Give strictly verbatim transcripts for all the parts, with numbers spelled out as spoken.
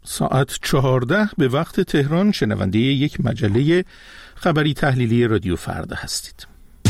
ساعت چهارده به وقت تهران شنونده یک مجله خبری تحلیلی رادیو فردا هستید.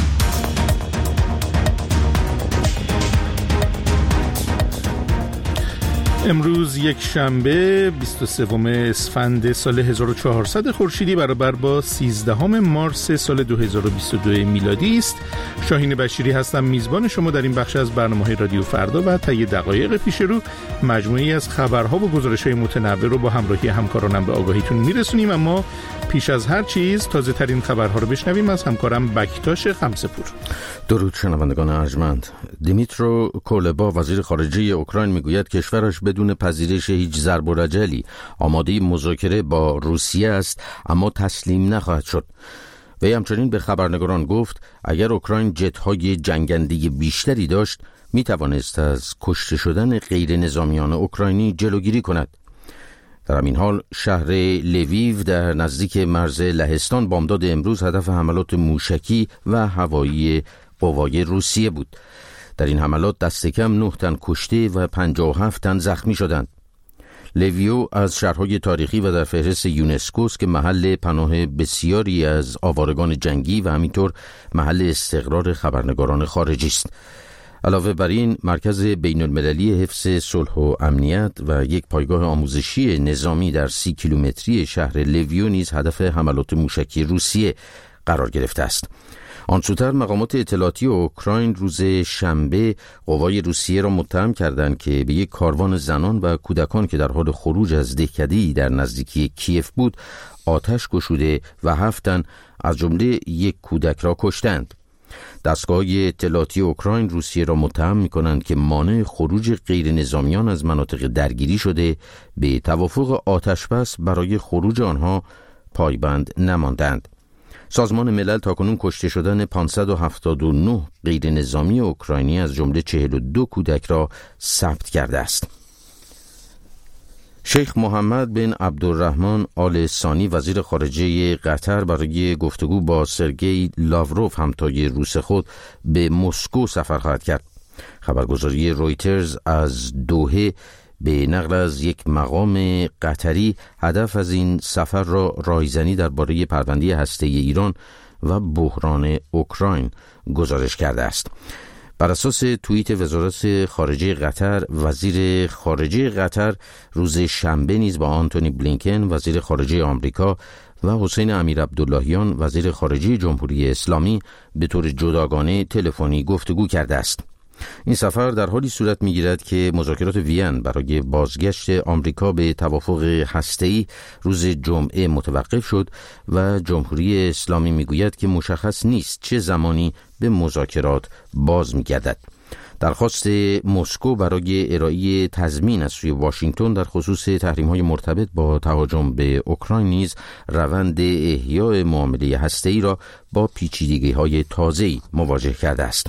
امروز یک شنبه بیست و سوم اسفند سال هزار و چهارصد خورشیدی برابر با سیزدهم مارس سال دو هزار و بیست و دو میلادی است. شاهین بشیری هستم، میزبان شما در این بخش از برنامه‌های رادیو فردا و طی دقایق پیش رو مجموعی از خبرها و گزارش‌های متنوع رو با همراهی همکارانم به آگاهیتون میرسونیم. اما پیش از هر چیز تازه ترین خبرها رو بشنویم از همکارم بکتاش خمسه‌پور. درود شنوندگان ارجمند. دیمیترو کولبا وزیر خارجه اوکراین میگوید کشورش بدون پذیرش هیچ ضرب و رجلی آماده مذاکره با روسیه است، اما تسلیم نخواهد شد. وی همچنین به خبرنگاران گفت اگر اوکراین جت‌های جنگنده بیشتری داشت می توانست از کشته شدن غیر نظامیان اوکراینی جلوگیری کند. در همین حال شهر لویو در نزدیک مرز لهستان بامداد امروز هدف حملات موشکی و هوایی قوای روسیه بود. در این حملات دست کم نه تن کشته و پنجاه و هفت تن زخمی شدند. لویو از شهرهای تاریخی و در فهرست یونسکو است که محل پناه بسیاری از آوارگان جنگی و همینطور محل استقرار خبرنگاران خارجی است. علاوه بر این مرکز بین المللی حفظ صلح و امنیت و یک پایگاه آموزشی نظامی در سی کیلومتری شهر لویو نیز هدف حملات موشکی روسیه قرار گرفته است. آنسوتر مقامات اطلاعاتی اوکراین روز شنبه قوای روسیه را متهم کردند که به یک کاروان زنان و کودکان که در حال خروج از دهکده‌ای در نزدیکی کیف بود آتش گشوده و هفت تن از جمله یک کودک را کشتند. دستگاه اطلاعاتی اوکراین روسیه را متهم می‌کنند که مانع خروج غیر نظامیان از مناطق درگیری شده، به توافق آتشبس برای خروج آنها پایبند نماندند. سازمان ملل تاکنون کشته شدن پانصد و هفتاد و نه غیر نظامی اوکراینی از جمله چهل و دو کودک را ثبت کرده است. شیخ محمد بن عبدالرحمن آل ثانی وزیر خارجه قطر برای گفتگو با سرگئی لاوروف همتای روس خود به مسکو سفر خواهد کرد. خبرگزاری رویترز از دوحه به نقل از یک مقام قطری هدف از این سفر را رایزنی درباره پرونده هسته‌ای ایران و بحران اوکراین گزارش کرده است. بر اساس توییت وزارت خارجه قطر، وزیر خارجه قطر روز شنبه نیز با آنتونی بلینکن وزیر خارجه آمریکا و حسین امیرعبداللهیان وزیر خارجه جمهوری اسلامی به طور جداگانه تلفنی گفتگو کرده است. این سفر در حالی صورت می‌گیرد که مذاکرات وین برای بازگشت آمریکا به توافق هسته‌ای روز جمعه متوقف شد و جمهوری اسلامی می‌گوید که مشخص نیست چه زمانی به مذاکرات باز می‌گردد. درخواست مسکو برای ارائه تضمین از سوی واشنگتن در خصوص تحریم‌های مرتبط با تهاجم به اوکراین نیز روند احیای معامله هسته‌ای را با پیچیدگی‌های تازه‌ای مواجه کرده است.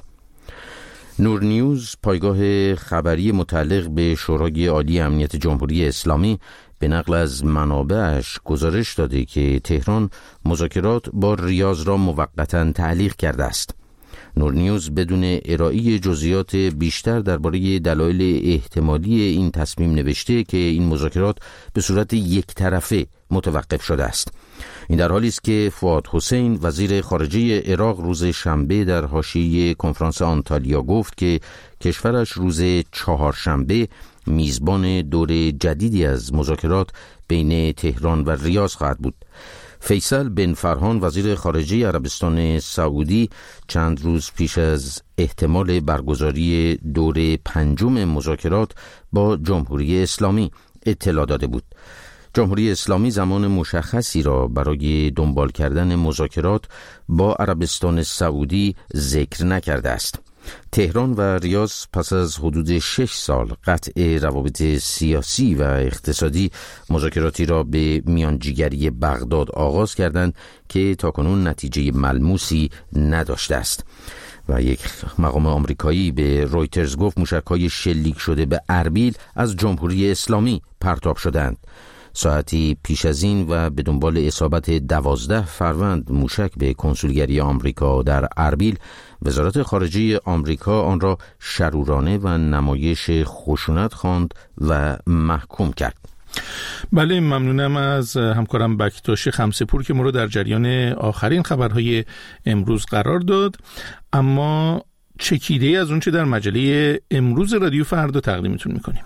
نور نیوز، پایگاه خبری متعلق به شورای عالی امنیت جمهوری اسلامی، به نقل از منابعش گزارش داده که تهران مذاکرات با ریاض را موقتاً تعلیق کرده است. نور نیوز بدون ارائه جزئیات بیشتر درباره دلایل احتمالی این تصمیم نوشته که این مذاکرات به صورت یک طرفه متوقف شده است. این در حالی است که فؤاد حسین وزیر خارجه عراق روز شنبه در حاشیه کنفرانس آنتالیا گفت که کشورش روز چهارشنبه میزبان دور جدیدی از مذاکرات بین تهران و ریاض خواهد بود. فیصل بن فرهان وزیر خارجه عربستان سعودی چند روز پیش از احتمال برگزاری دور پنجم مذاکرات با جمهوری اسلامی اطلاع داده بود. جمهوری اسلامی زمان مشخصی را برای دنبال کردن مذاکرات با عربستان سعودی ذکر نکرده است. تهران و ریاض پس از حدود شش سال قطع روابط سیاسی و اقتصادی مذاکراتی را به میانجیگری بغداد آغاز کردند که تاکنون نتیجه ملموسی نداشته است. و یک مقام آمریکایی به رویترز گفت موشک‌های شلیک شده به اربیل از جمهوری اسلامی پرتاب شدند. ساعتی پیش از این و به دنبال اصابت دوازده فروند موشک به کنسولگری آمریکا در اربیل، وزارت خارجه آمریکا آن را شرورانه و نمایش خشونت خواند و محکوم کرد. بله، ممنونم از همکارم بکتاش خمسه‌پور که ما رو در جریان آخرین خبرهای امروز قرار داد. اما چکیده از اون چه در مجله امروز رادیو فردا تقدیمتون میکنیم.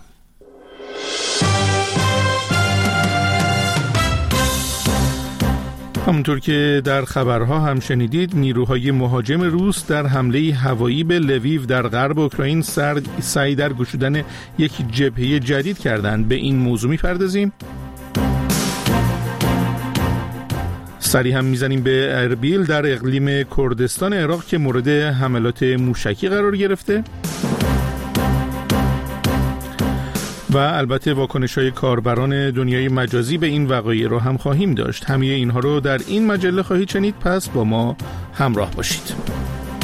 همونطور که در خبرها هم شنیدید، نیروهای مهاجم روس در حمله هوایی به لویو در غرب اوکراین سعی در گشودن یک جبهه جدید کردند. به این موضوع می‌پردازیم. سری هم میزنیم به اربیل در اقلیم کردستان عراق که مورد حملات موشکی قرار گرفته. و البته واکنش‌های کاربران دنیای مجازی به این وقایع رو هم خواهیم داشت. همه اینها رو در این مجله خواهید شنید، پس با ما همراه باشید.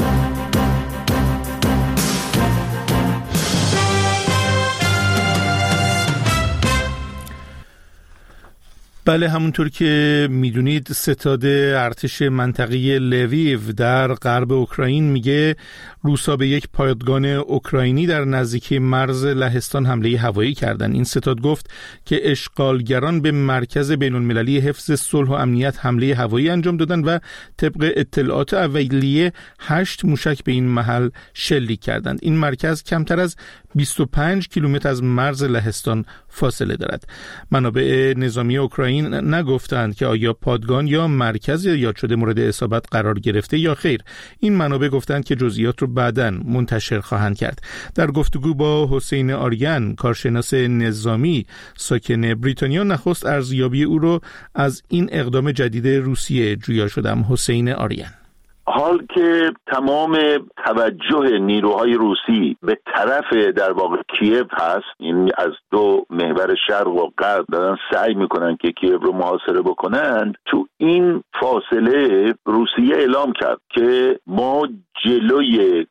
بله، همونطور که میدونید ستاد ارتش منطقه لویو در غرب اوکراین میگه روسا به یک پایگاه اوکراینی در نزدیکی مرز لهستان حمله هوایی کردند. این ستاد گفت که اشغالگران به مرکز بین‌المللی حفظ صلح و امنیت حمله هوایی انجام دادند و طبق اطلاعات اولیه هشت موشک به این محل شلیک کردند. این مرکز کمتر از بیست و پنج کیلومتر از مرز لهستان فاصله دارد. منابع نظامی اوکراین نگفتند که آیا پادگان یا مرکز یاد شده مورد اصابت قرار گرفته یا خیر. این منابع گفتند که جزئیات رو بعداً منتشر خواهند کرد. در گفتگو با حسین آریان، کارشناس نظامی ساکن بریتانیا، نخست ارزیابی او رو از این اقدام جدید روسیه جویا شدم. حسین آریان: حال که تمام توجه نیروهای روسی به طرف در واقع کیև هست، یعنی از دو محور شرق و غرب دارن سعی میکنن که کیև رو محاصره بکنن، تو این فاصله روسیه اعلام کرد که ما جلوی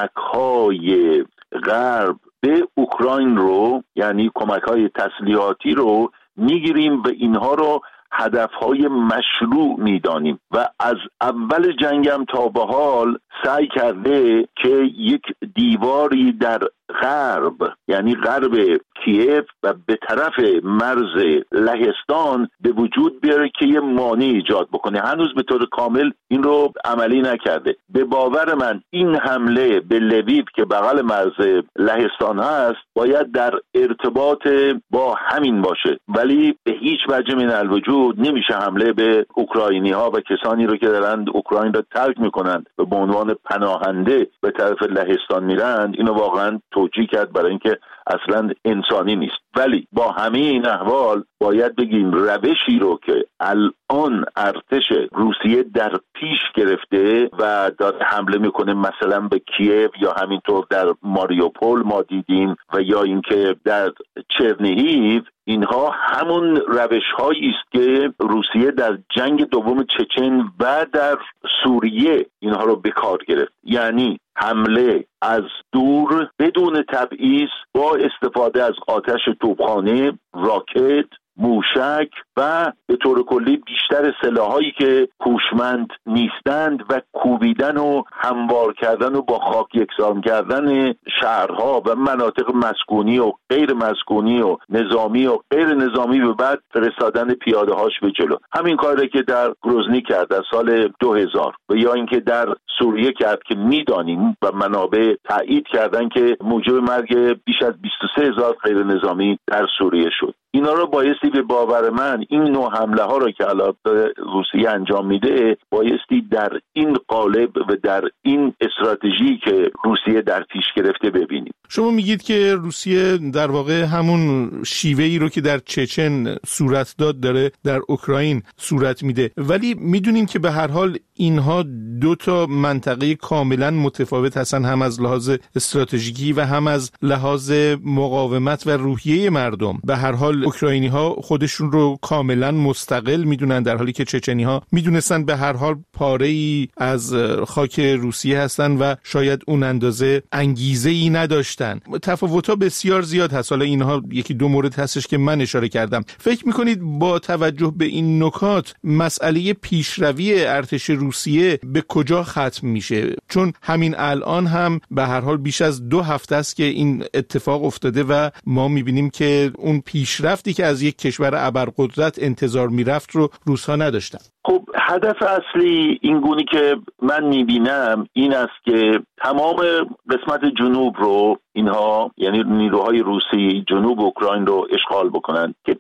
کمک‌های غرب به اوکراین رو، یعنی کمک‌های تسلیحاتی رو میگیریم و اینها رو هدفهای مشروع میدانیم و از اول جنگم تا به حال سعی کرده که یک دیواری در غرب، یعنی غرب کیև و به طرف مرز لهستان به وجود بیاره که یه مانع ایجاد بکنه. هنوز به طور کامل این رو عملی نکرده. به باور من این حمله به لویو که بغل مرز لهستان هست باید در ارتباط با همین باشه، ولی به هیچ وجه من الوجود نمیشه حمله به اوکراینی ها و کسانی رو که دارند اوکراین رو ترک میکنند و به عنوان پناهنده به طرف لهستان میرند، اینو واقعا توجیه کرد، برای اینکه اصلا انسانی نیست. ولی با همه این احوال باید بگیم روشی رو که الان ارتش روسیه در پیش گرفته و داره حمله میکنه، مثلا به کیև یا همینطور در ماریوپول ما دیدیم و یا اینکه در چرنیهیو، اینها همون روش‌هایی است که روسیه در جنگ دوم چچن و در سوریه اینها رو به کار گرفت، یعنی حمله از دور بدون تبعیض با استفاده از آتش توپخانه، راکت، موشک و به طور کلی بیشتر سلاحایی که هوشمند نیستند و کوبیدن و هموار کردن و با خاک یکسان کردن شهرها و مناطق مسکونی و غیر مسکونی و نظامی و غیر نظامی و بعد فرستادن پیاده هاش به جلو. همین کاری که در گروزنی کرد در سال دو هزار و یا اینکه در سوریه کرد که میدانیم و منابع تایید کردن که موجب مرگ بیش از بیست و سه هزار غیر نظامی در سوریه شد. اینا رو بایستی به باور من این نوع حمله ها رو که الان روسیه انجام میده بایستی در این قالب و در این استراتژی که روسیه در پیش گرفته ببینیم. شما میگید که روسیه در واقع همون شیوهی رو که در چچن صورت داد داره در اوکراین صورت میده، ولی میدونیم که به هر حال اینها دو تا منطقه کاملا متفاوت هستن، هم از لحاظ استراتژیکی و هم از لحاظ مقاومت و روحیه مردم. به هر حال اوکراینی ها خودشون رو کاملا مستقل میدونن، در حالی که چچنی ها میدونستن به هر حال پاره‌ای از خاک روسیه هستن و شاید اون اندازه انگیزه ای نداشتن. تفاوت‌ها بسیار زیاد هست. حالا اینها یکی دو مورد هستش که من اشاره کردم. فکر میکنید با توجه به این نکات مسئله پیشروی ارتش روسیه به کجا ختم میشه؟ چون همین الان هم به هر حال بیش از دو هفته است که این اتفاق افتاده و ما میبینیم که اون پیشروی پیشرفتی که از یک کشور ابرقدرت انتظار میرفت رو روس‌ها نداشتن. خب هدف اصلی این گونی که من میبینم این است که تمام قسمت جنوب رو اینها، یعنی نیروهای روسی جنوب اوکراین رو اشغال بکنن که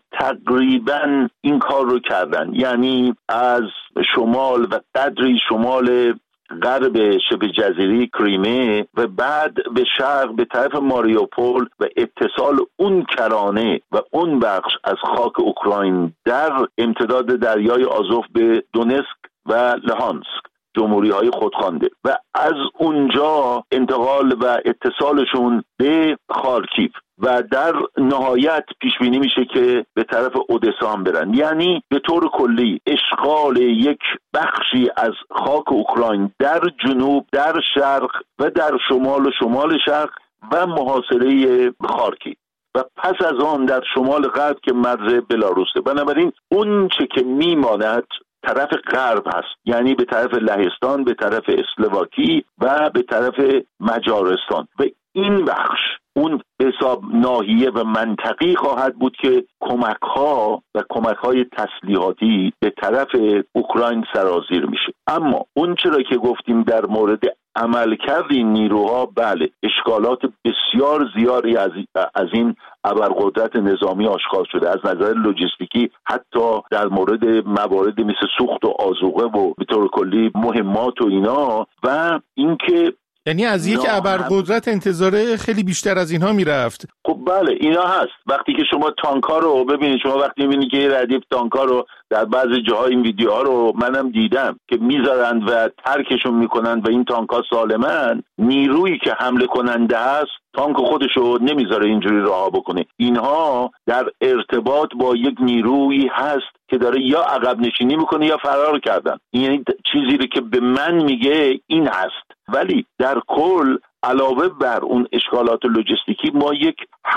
تقریبا این کار رو کردن، یعنی از شمال و قدری شمال غرب شبه جزیره کریمه و بعد به شرق به طرف ماریوپول و اتصال اون کرانه و اون بخش از خاک اوکراین در امتداد دریای آزوف به دونسک و لهانسک، جمهوری های خودخوانده، و از اونجا انتقال و اتصالشون به خارکیف و در نهایت پیش بینی میشه که به طرف اودسا هم برن. یعنی به طور کلی اشغال یک بخشی از خاک اوکراین در جنوب، در شرق و در شمال و شمال شرق و محاصره خارکیف و پس از آن در شمال غرب که مرز بلاروسه. بنابراین اون چه که میماند طرف غرب هست، یعنی به طرف لهستان، به طرف اسلواکی و به طرف مجارستان، و این بخش اون حساب ناحیه و منطقی خواهد بود که کمک ها و کمک های تسلیحاتی به طرف اوکراین سرازیر میشه. اما اون چرا که گفتیم در مورد عملکرد این نیروها، بله اشکالات بسیار زیادی از از این ابرقدرت نظامی آشکار شده، از نظر لوجستیکی، حتی در مورد موارد مثل سوخت و آذوقه و به طور کلی مهمات و اینا، و اینکه یعنی از یک ابرقدرت انتظار خیلی بیشتر از اینها میرفت. خب بله اینا هست. وقتی که شما تانک‌ها رو ببینید، شما وقتی میبینید که ردیف تانک‌ها رو در بعضی جاهای این ویدیوها رو منم دیدم که میذارند و ترکشون میکنند و این تانک‌ها سالمن، نیرویی که حمله کننده هست تانک خودشو نمیذاره اینجوری رها بکنه. اینها در ارتباط با یک نیرویی هست که داره یا عقب نشینی میکنه یا فرار کردن. یعنی چیزی رو که به من میگه این هست. ولی در کل علاوه بر اون اشکالات لوجستیکی ما یک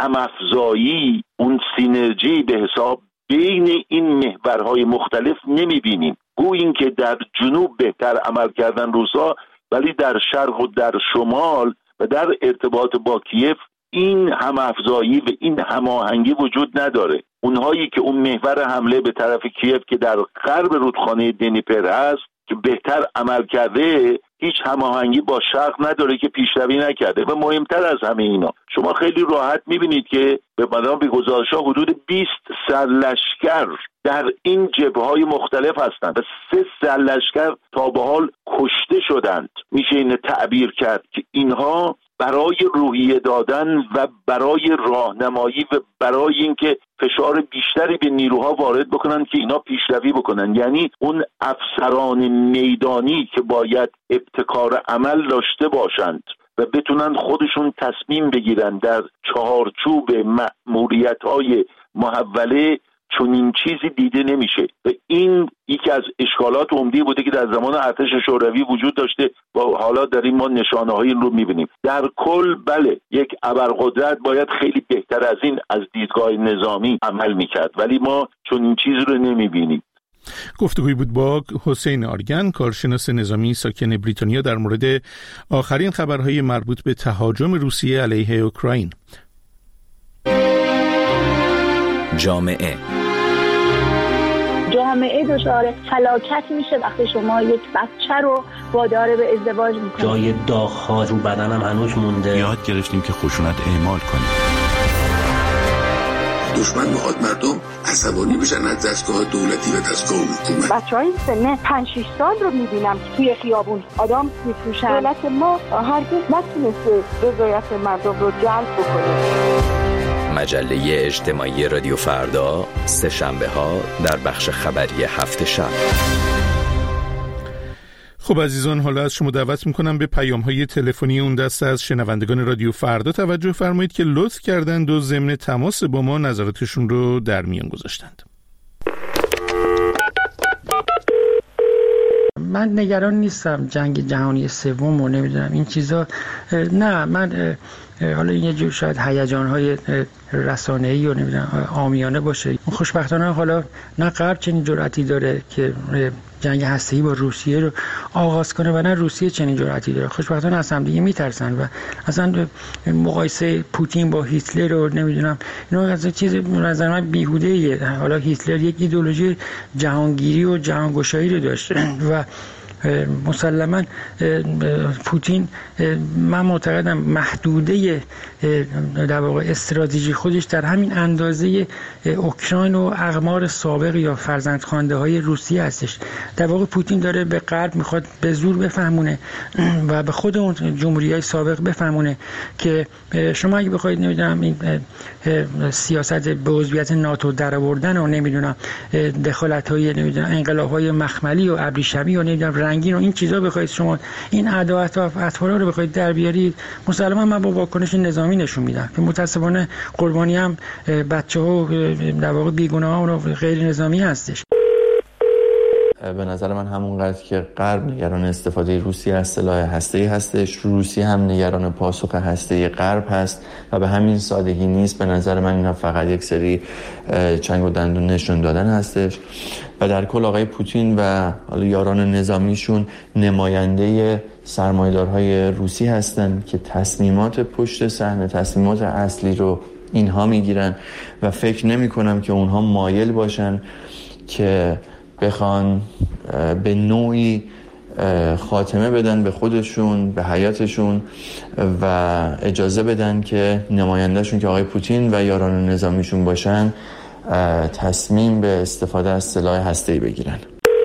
همافزایی، اون سینرژی به حساب بین این محورهای مختلف نمیبینیم. گوییم که در جنوب بهتر عمل کردن روسا، ولی در شرق و در شمال و در ارتباط با کیف این همافزایی و این هماهنگی وجود نداره. اونهایی که اون محور حمله به طرف کیف که در غرب رودخانه دنیپر هست که بهتر عمل کرده، هیچ هماهنگی با شرق نداره که پیشروی نکرده. و مهمتر از همه اینا، شما خیلی راحت میبینید که به مدام به گزارش‌ها حدود بیست سرلشکر در این جبهه‌های مختلف هستند و سه سرلشکر تا به حال کشته شدند. میشه این تعبیر کرد که اینها برای روحیه دادن و برای راهنمایی و برای اینکه فشار بیشتری به نیروها وارد بکنن که اینا پیشروی بکنن، یعنی اون افسران میدانی که باید ابتکار عمل داشته باشند و بتونن خودشون تصمیم بگیرن در چهارچوب مأموریت‌های محوله، چون این چیزی دیده نمیشه. و این یکی از اشکالات عمده بوده که در زمان ارتش شوروی وجود داشته و حالا داریم ما نشانه های رو میبینیم. در کل بله یک ابرقدرت باید خیلی بهتر از این از دیدگاه نظامی عمل میکرد، ولی ما چون این چیز رو نمیبینیم. گفتگوی بود با حسین آرگن، کارشناس نظامی ساکن بریتانیا، در مورد آخرین خبرهای مربوط به تهاجم روسیه علیه اوکراین. جامعه جامعه دچار فلاکت میشه وقتی شما یک بچه رو وادار به ازدواج میکنید. جای داغ‌ها رو بدنم هنوز مونده. یاد گرفتیم که خشونت اعمال کنیم. دشمن میخواد مردم عصبانی بشن از دستگاه دولتی و دستگاه حکومت. بچهای سن پنج شش سال رو میبینم که توی خیابون آدم میفروشن. دولت ما هرگز نتونسته رضایت مردم رو جلب بکنه. مجله اجتماعی رادیو فردا، سه شنبه ها در بخش خبری هفت شب. خب عزیزان، حالا از شما دعوت میکنم به پیام‌های تلفنی اون دسته از شنوندگان رادیو فردا توجه فرمایید که لطف کردند و ضمن تماس با ما نظراتشون رو در میان گذاشتند. من نگران نیستم جنگ جهانی سوم و نمیدونم این چیزا، نه من حالا این یه جور شاید هیجان‌های رسانه‌ای و نمیدونم عامیانه باشه. خوشبختانه حالا نه غرب چنین جرأتی داره که جنگ هسته‌ای با روسیه رو آغاز کنه و نه روسیه چنین جرأتی داره. خوشبختانه از هم دیگه میترسن و اصلا مقایسه پوتین با هیتلر رو نمیدونم اینا از چیز نظر من بیهوده ایه. حالا هیتلر یک ایدئولوژی جهانگیری و جهانگشایی رو داشت و مسلماً پوتین من معتقدم محدوده در واقع استراتژی خودش در همین اندازه اوکراین و اقمار سابق یا فرزندخوانده های روسیه هستش. در واقع پوتین داره به غرب میخواد به زور بفهمونه و به خود اون جمهوری های سابق بفهمونه که شما اگه بخواید نمیدونم این سیاست به عضویت ناتو در آوردن و نمیدونم دخالت های نمیدونم انقلاب های مخملی و ابریشمی و نمیدونم رنگین و این چیزا بخواید شما این ادعاات و اطفالا رو بخواید در بیارید، مسلما من با واکنش نظامی نشون میدم که متاسفانه قربانی هم بچه‌ها در واقع بیگناهان و غیر نظامی هستش. به نظر من همونقدر که غرب نگران استفاده روسیه از سلاح هسته‌ای هستش، روسیه هم نگران پاسخ هسته‌ای غرب هست و به همین سادگی نیست. به نظر من اینا فقط یک سری چنگ و دندون نشون دادن هستش و در کل آقای پوتین و حالا یاران نظامیشون نماینده سرمایه‌دارهای روسی هستن که تصمیمات پشت صحنه، تصمیمات اصلی رو اینها میگیرن و فکر نمی کنم که اونها مایل باشن که بخوان به نوعی خاتمه بدن به خودشون، به حیاتشون و اجازه بدن که نمایندهشون که آقای پوتین و یاران نظامیشون باشن تصمیم به استفاده از سلاح هسته‌ای بگیرن.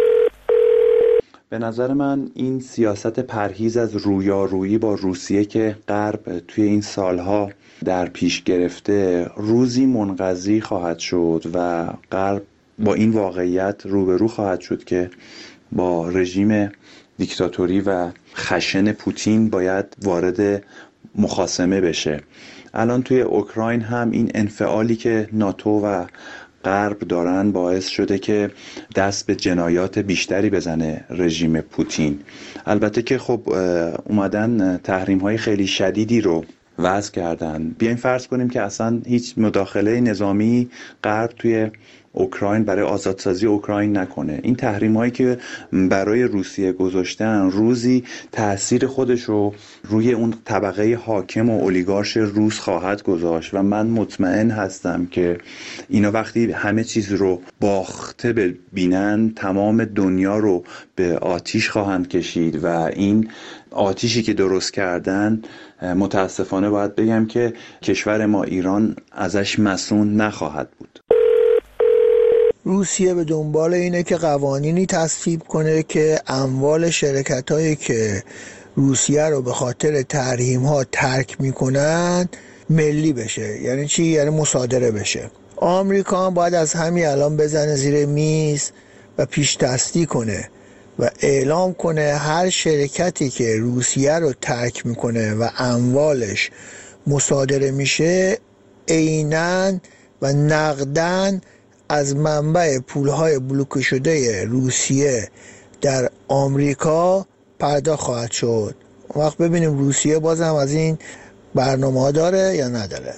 به نظر من این سیاست پرهیز از رویارویی با روسیه که غرب توی این سالها در پیش گرفته روزی منقضی خواهد شد و غرب با این واقعیت روبرو خواهد شد که با رژیم دیکتاتوری و خشن پوتین باید وارد مخاصمه بشه. الان توی اوکراین هم این انفعالی که ناتو و غرب دارن باعث شده که دست به جنایات بیشتری بزنه رژیم پوتین. البته که خب اومدن تحریم‌های خیلی شدیدی رو وضع کردن. بیاین فرض کنیم که اصلا هیچ مداخله نظامی غرب توی اوکراین برای آزادسازی اوکراین نکنه. این تحریم‌هایی که برای روسیه گذاشتن روزی تأثیر خودش رو روی اون طبقه حاکم و اولیگارش روس خواهد گذاشت و من مطمئن هستم که اینا وقتی همه چیز رو باخته ببینن تمام دنیا رو به آتیش خواهند کشید و این آتیشی که درست کردن متاسفانه باید بگم که کشور ما ایران ازش مصون نخواهد بود. روسیه به دنبال اینه که قوانینی تصویب کنه که اموال شرکت‌هایی که روسیه رو به خاطر تحریم‌ها ترک می‌کنن ملی بشه. یعنی چی؟ یعنی مصادره بشه. آمریکا هم باید از همین الان بزنه زیر میز و پیش دستی کنه و اعلام کنه هر شرکتی که روسیه رو ترک می‌کنه و اموالش مصادره میشه عیناً و نقداً از منبع پولهای بلوکه شده روسیه در آمریکا پرداخت خواهد شد. اون وقت ببینیم روسیه بازم از این برنامه ها داره یا نداره.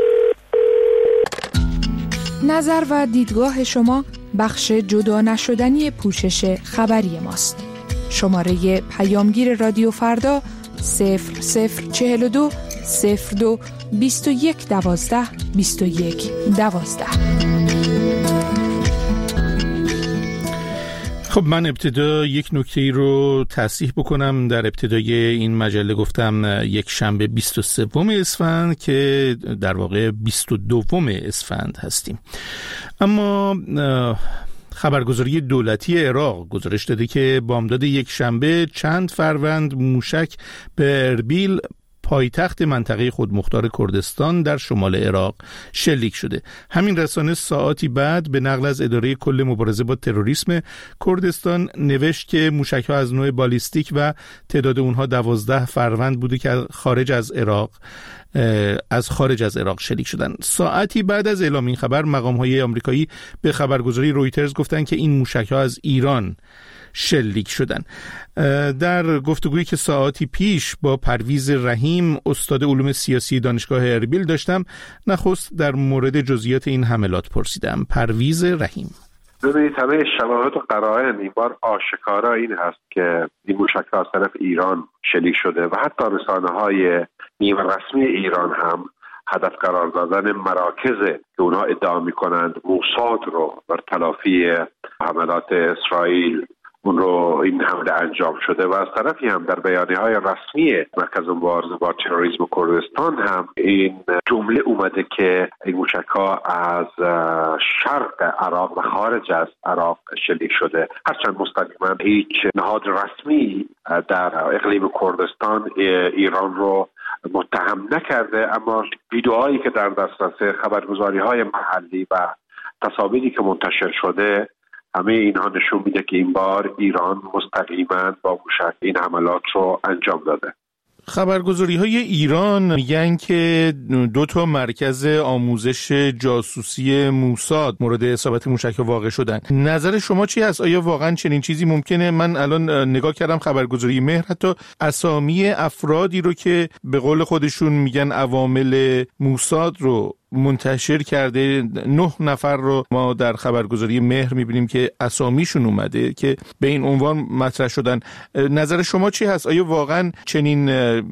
نظر و دیدگاه شما بخش جدا نشدنی پوشش خبری ماست. شماره پیامگیر رادیو فردا صفر صفر چهل و دو صفر دو بیست و یک دوازده بیست و یک دوازده. خب من ابتدا یک نکته ای رو تصحیح بکنم. در ابتدای این مجله گفتم یک شنبه بیست و سوم اسفند که در واقع بیست و دوم اسفند هستیم. اما خبرگزاری دولتی عراق گزارش داده که بامداد یک شنبه چند فروند موشک به اربیل پایتخت منطقه خودمختار کردستان در شمال عراق شلیک شده. همین رسانه ساعاتی بعد به نقل از اداره کل مبارزه با تروریسم کردستان نوشت که موشک‌ها از نوع بالیستیک و تعداد اونها دوازده فروند بوده که خارج از عراق از خارج از عراق شلیک شدن. ساعتی بعد از اعلام این خبر مقام‌های آمریکایی به خبرگزاری رویترز گفتند که این موشک‌ها از ایران شلیک شدن. در گفتگویی که ساعتی پیش با پرویز رحیم استاد علوم سیاسی دانشگاه اربیل داشتم، نخست در مورد جزئیات این حملات پرسیدم. پرویز رحیم: ببینید همه شواهد و قرائن این بار آشکارا این هست که این موشک‌ها از طرف ایران شلیک شده و حتی رسانه‌های نیمه رسمی ایران هم هدف قرار دادن مراکز که اونها ادعا می‌کنند موساد رو بر تلافی حملات اسرائیل اون رو این حمله انجام شده و از طرفی هم در بیانیه‌های رسمی مرکز مبارزه با تروریسم کردستان هم این جمله اومده که این موشک‌ها از شرق عراق و خارج از عراق شلیک شده. هرچند مستقیما هیچ نهاد رسمی در اقلیم کردستان ایران رو متهم نکرده، اما ویدئوهایی که در دسترس خبرگزاری‌های محلی و تصاویری که منتشر شده همه اینها نشون میده که این بار ایران مستقیما با موشک این حملات رو انجام داده. خبرگزاری‌های ایران میگن که دو تا مرکز آموزش جاسوسی موساد مورد اصابت موشک واقع شدن. نظر شما چی هست؟ آیا واقعا چنین چیزی ممکنه؟ من الان نگاه کردم خبرگزاری مهر حتی اسامی افرادی رو که به قول خودشون میگن عوامل موساد رو منتشر کرده. نه نفر رو ما در خبرگزاری مهر میبینیم که اسامیشون اومده که به این عنوان مطرح شدن. نظر شما چی هست؟ آیا واقعا چنین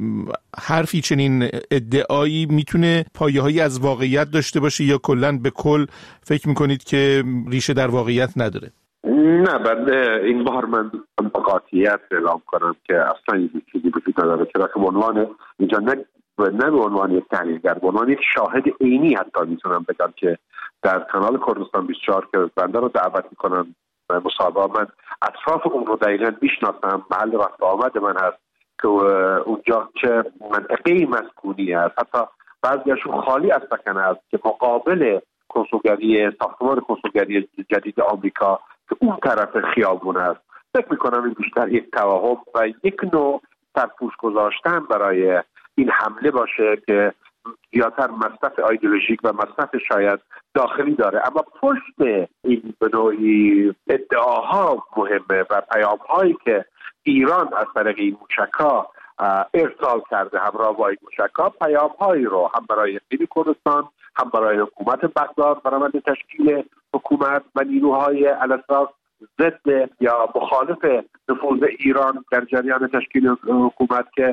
حرفی، چنین ادعایی میتونه پایه‌هایی از واقعیت داشته باشه یا کلاً به کل فکر میکنید که ریشه در واقعیت نداره؟ نه، بنده این بار من با قاطعیت اعلام کنم که اصلا این چیزی وجود نداره، چرا که عنوان اینجا نه نه به عنوان یک تحلیلگر، به عنوان یک شاهد عینی حتی میتونم بگم که در کانال کردستان بیست و چهار که بنده رو دعوت میکنم مصاحبه، من اطراف اون رو دقیقاً میشناسم، محل رفت آمد من هست که اونجا چه منطقه‌ای مسکونی است، حتی بعضیشون خالی از سکنه است که مقابل کنسولگری ساختمان کنسولگری جدید آمریکا که اون طرف خیابون است. فکر میکنم این بیشتر یک توهم و یک نوع سرپوش گذاشتن برای این حمله باشه که زیادتر مصرف ایدئولوژیک و مصرف شاید داخلی داره، اما پشت این به نوعی ادعاها مهمه و پیام‌هایی که ایران از طریق این موشک‌ها ارسال کرده همراه با این موشک‌ها، پیام‌هایی رو هم برای اقلیم کردستان، هم برای حکومت بغداد برای تشکیل حکومت و نیروهای علاساس ضد یا مخالف نفوذ ایران در جریان تشکیل حکومت که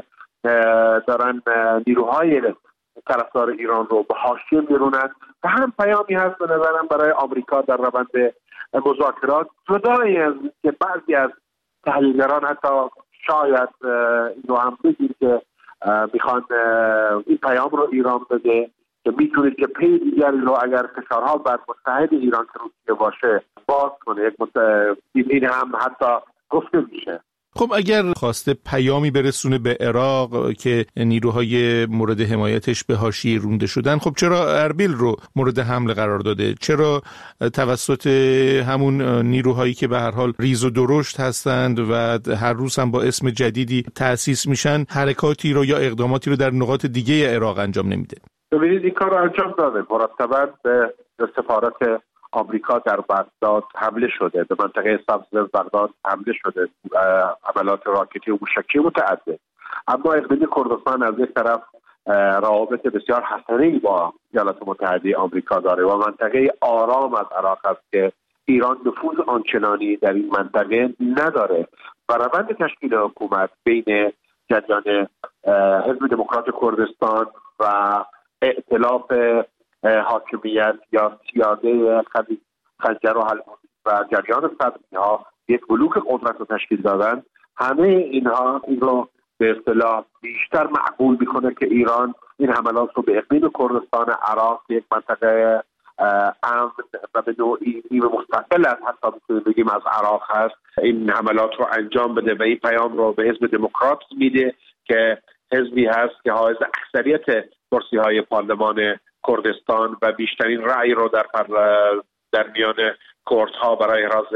دارن نیروهای طرفدار ایران رو به حاشیه میرونن و هم پیامی هست به نظرم برای آمریکا در روند مذاکرات، جدای از که بعضی از تحلیلگران حتی شاید اینو هم بگیم که میخوان این پیام رو ایران بده که میتونید که پی دیگری رو اگر فشارها بر متحد ایران که روسیه باشه باز کنه. این هم حتی گفته میشه. خب اگر خواسته پیامی برسونه به عراق که نیروهای مورد حمایتش به حاشیه رونده شدن، خب چرا اربیل رو مورد حمله قرار داده؟ چرا توسط همون نیروهایی که به هر حال ریز و درشت هستند و هر روز هم با اسم جدیدی تأسیس میشن حرکاتی رو یا اقداماتی رو در نقاط دیگه عراق انجام نمیده؟ ببینید این کار رو انجام داده، مرتباً به سفارت آمریکا در بغداد حمله شده، به منطقه سبز بغداد حمله شده، حملات راکتی و موشکی متعدد. اما اقلیم کردستان از یک طرف روابط بسیار حسنه‌ای با ایالات متحده آمریکا داره و منطقه آرام از عراق است که ایران نفوذ آنچنانی در این منطقه نداره و روند تشکیل حکومت بین جریان حزب دموکرات کردستان و ائتلاف حاکمیت یا سیاده خنجر و حلبوسی و جریان صدری ها یک بلوک قدرت رو تشکیل دادن. همه اینها این رو به اصطلاح بیشتر معقول میکنه که ایران این حملات رو به اقلیم کردستان عراق، یک منطقه امن و به نوعی نیمه مستقل از حتی میتونیم بگیم از عراق هست، این حملات رو انجام بده و این پیام رو به حزب دموکرات میده که حزبی هست که حائز اکثریت کرسی های پارلمان کردستان و بیشترین رأی رو در پر در میان کردها برای احراز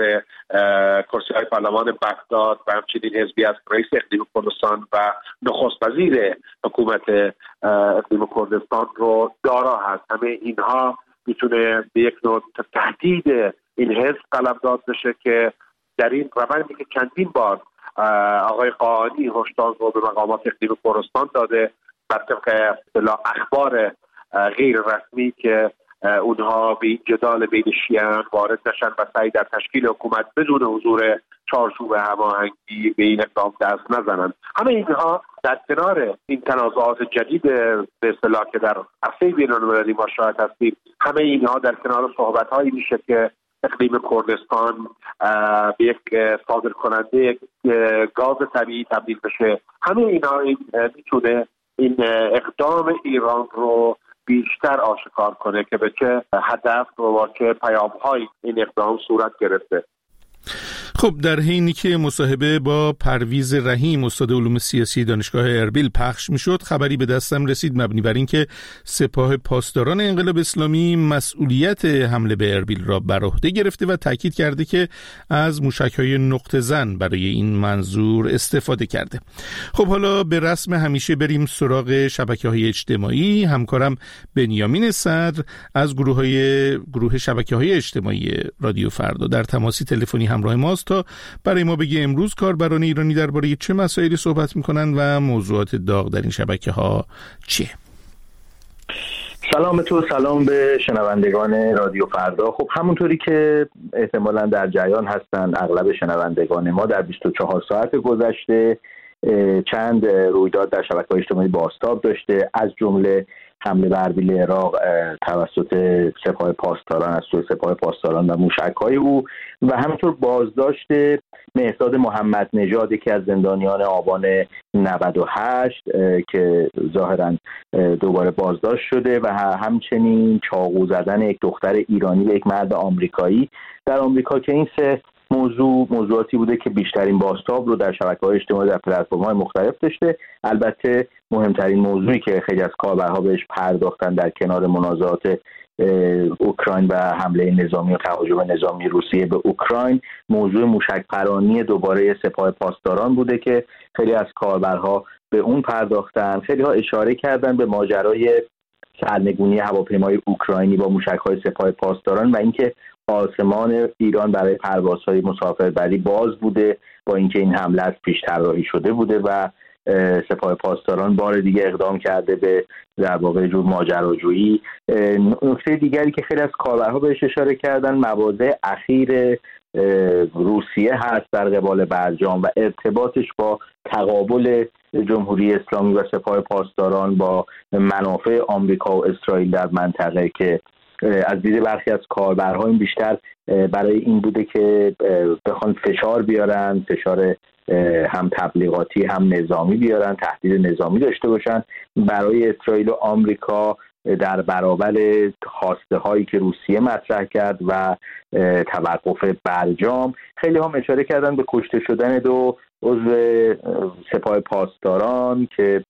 کرسی های پارلمان بغداد و همچنین حزبی از رئیس اقلیم کردستان و نخست وزیر حکومت اقلیم کردستان رو دارا هست. همه اینها میتونه به یک نوع تهدید این حزب قلمداد بشه که در این روندی که چندین بار آقای قاآنی هشدار رو به مقامات اقلیم کردستان داده بر طبق اخبار غیر رسمی که اونها به این جدال بین شیعیان وارد نشن و سعی در تشکیل حکومت بدون حضور چارچوب هماهنگی به این اقدام دست نزنند. همه اینها در کنار این تنازعات جدید به اصطلاح که در عرصه بین‌المللی ما شاهد هستیم، همه اینها در کنار صحبت‌هایی میشه که اقلیم کردستان به یک صادر کننده گاز طبیعی تبدیل بشه، همه اینها این میتونه این اقدام ایران رو بیشتر آشکار کنه که به چه هدف و چه پیام‌های این اقدام صورت گرفته. خب در حینی که مصاحبه با پرویز رحیم استاد علوم سیاسی دانشگاه اربیل پخش میشد، خبری به دستم رسید مبنی بر اینکه سپاه پاسداران انقلاب اسلامی مسئولیت حمله به اربیل را بر عهده گرفته و تاکید کرده که از موشک‌های نقطه زن برای این منظور استفاده کرده. خب حالا به رسم همیشه بریم سراغ شبکه‌های اجتماعی. همکارم بنیامین صدر از گروه‌های گروه شبکه‌های اجتماعی رادیو فردا در تماسی تلفنی همراه ماست تا برای ما بگه امروز کاربران ایرانی درباره چه مسائلی صحبت میکنن و موضوعات داغ در این شبکه‌ها چیه. سلام تو، سلام به شنوندگان رادیو فردا. خب همونطوری که احتمالاً در جریان هستن اغلب شنوندگان ما، در بیست و چهار ساعت گذشته چند رویداد در شبکه‌های اجتماعی بازتاب داشته، از جمله حمله به اربیل عراق توسط سپاه پاسداران از سوی سپاه پاسداران و موشک‌های او و همینطور بازداشت مهرداد محمد نژاد که از زندانیان آبان نود و هشت که ظاهراً دوباره بازداشت شده و همچنین چاقو زدن یک دختر ایرانی و یک مرد آمریکایی در آمریکا که این سه موضوع موضوعاتی بوده که بیشترین بازتاب رو در شبکه‌های اجتماعی در پلتفرم‌های مختلف داشته. البته مهمترین موضوعی که خیلی از کاربرها بهش پرداختن در کنار منازعات اوکراین و حمله نظامی و تهاجم نظامی روسیه به اوکراین، موضوع موشک پرانی دوباره سپاه پاسداران بوده که خیلی از کاربرها به اون پرداختن. خیلی ها اشاره کردن به ماجرای سرنگونی هواپیمای اوکراینی با موشک‌های سپاه پاسداران و اینکه آسمان ایران برای پروازهای مسافربری باز بوده، با اینکه این حمله از پیش طراحی شده بوده و سپاه پاسداران بار دیگه اقدام کرده به در واقع جور ماجراجویی. نکته دیگری که خیلی از کاربرها بهش اشاره کردن مواضع اخیر روسیه هست در قبال برجام و ارتباطش با تقابل جمهوری اسلامی و سپاه پاسداران با منافع آمریکا و اسرائیل در منطقه که از دید برخی از کاربرها این بیشتر برای این بوده که بخوان فشار بیارن، فشار هم تبلیغاتی هم نظامی بیارن، تهدید نظامی داشته باشن برای اسرائیل و آمریکا در برابر خواسته هایی که روسیه مطرح کرد و توقف برجام. خیلی هم اشاره کردن به کشته شدن دو عضو سپاه پاسداران که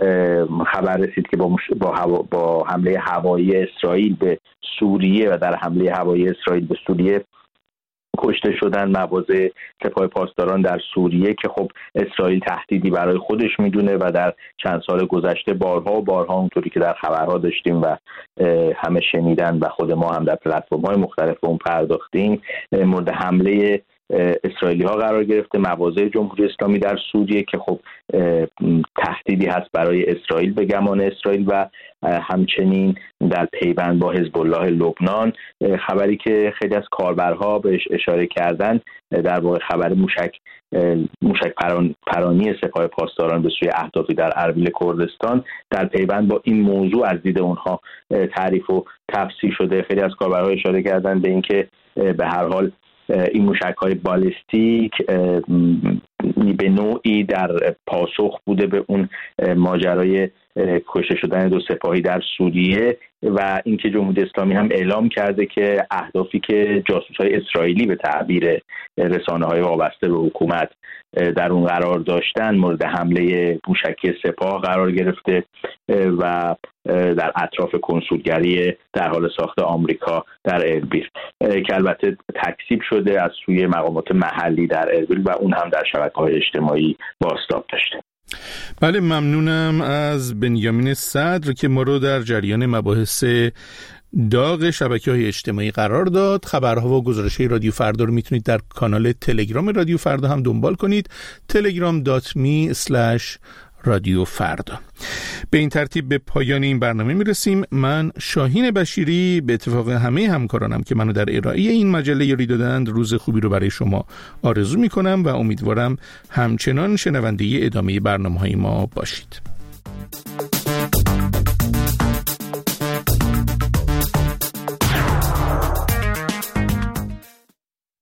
خبر رسید که با, مش... با, هوا... با حمله هوایی اسرائیل به سوریه و در حمله هوایی اسرائیل به سوریه کشته شدن. مواضع سپاه پاسداران در سوریه که خب اسرائیل تهدیدی برای خودش میدونه و در چند سال گذشته بارها و بارها اونطوری که در خبرها داشتیم و همه شنیدن و خود ما هم در پلتفرم‌های مختلف به اون پرداختیم، مورد حمله اسرائیلی ها قرار گرفته. مواضع جمهوری اسلامی در سوریه که خب تهدیدی هست برای اسرائیل به گمان اسرائیل و همچنین در پیوند با حزب الله لبنان. خبری که خیلی از کاربرها بهش اشاره کردن در واقع خبر موشک موشک پران پرانی سپاه پاسداران به سوی اهدافی در اربیل کردستان در پیوند با این موضوع از دید اونها تعریف و تفسیر شده. خیلی از کاربرها اشاره کردن به اینکه به هر حال این موشک‌های بالستیک به نوعی در پاسخ بوده به اون ماجرای کشته شدن دو سپاهی در سوریه و اینکه جمهوری اسلامی هم اعلام کرده که اهدافی که جاسوس‌های اسرائیلی به تعبیر رسانه‌های وابسته به حکومت در اون قرار داشتن مورد حمله موشکی سپاه قرار گرفته و در اطراف کنسولگری در حال ساخت آمریکا در اربیل که البته تکذیب شده از سوی مقامات محلی در اربیل و اون هم در شبکه‌های اجتماعی بازتاب داشته. بله، ممنونم از بنیامین صدر که ما رو در جریان مباحث داغ شبکه‌های اجتماعی قرار داد. خبرها و گزارش‌های رادیو فردا رو میتونید در کانال تلگرام رادیو فردا هم دنبال کنید. تلگرام دات می اسلش رادیو فردا. به این ترتیب به پایان این برنامه میرسیم. من شاهین بشیری به اتفاق همه همکارانم که منو در ارائه این مجله یاری دادند روز خوبی رو برای شما آرزو میکنم و امیدوارم همچنان شنونده ادامه برنامه‌های ما باشید.